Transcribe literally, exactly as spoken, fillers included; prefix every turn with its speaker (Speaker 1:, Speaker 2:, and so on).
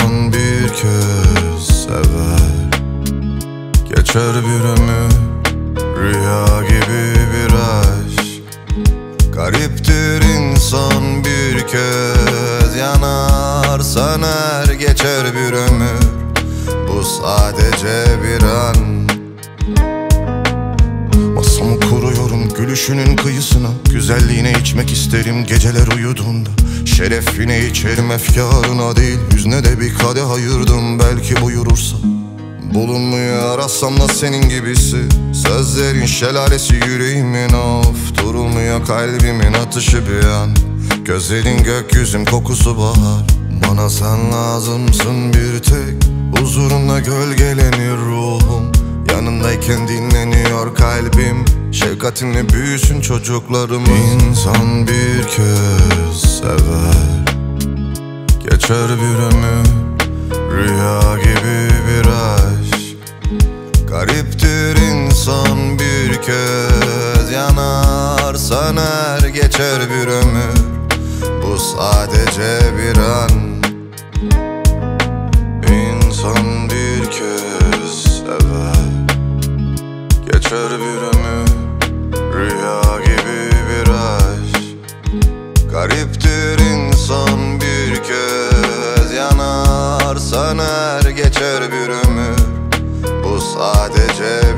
Speaker 1: İnsan bir kez sever, geçer bir ömür, rüya gibi bir aşk. Gariptir insan, bir kez yanar söner, geçer bir ömür, bu sadece bir an. Masamı kuruyorum gülüşünün kıyısına, güzelliğine içmek isterim geceler uyuduğunda. Şerefine içerim efkarına değil, yüzüne de bir kadeh ayırdım, belki buyurursa. Bulunmuyor arasamla senin gibisi, sözlerin şelalesi yüreğimin of. Durulmuyor kalbimin atışı bir an, gözlerin gökyüzüm kokusu bahar. Bana sen lazımsın bir tek, huzurunla gölgelenir ruhum. Yanındayken dinleniyor kalbim, şefkatinle büyüsün çocuklarımız. İnsan bir kez sever, geçer bir ömür, rüya gibi bir aşk. Gariptir insan, bir kez yanar söner, geçer bir ömür, bu sadece bir an. İnsan bir kez sever, geçer bir ömür, rüya gibi bir aşk. Gariptir insan, bir kez yanar söner, geçer bir ömür, bu sadece